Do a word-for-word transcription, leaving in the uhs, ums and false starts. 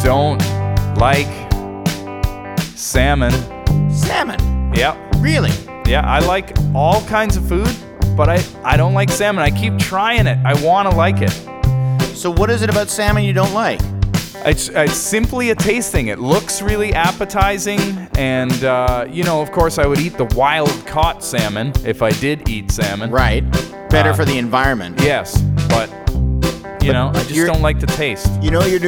don't like salmon. Salmon? Yep. Really? Yeah, I like all kinds of food, but I, I don't like salmon. I keep trying it. I want to like it. So what is it about salmon you don't like? It's, it's simply a taste thing. It looks really appetizing, and, uh, you know, of course, I would eat the wild-caught salmon if I did eat salmon. Right. Better Uh, for the environment. Yes, but, you know, I just you're- don't like the taste. You know what you're doing?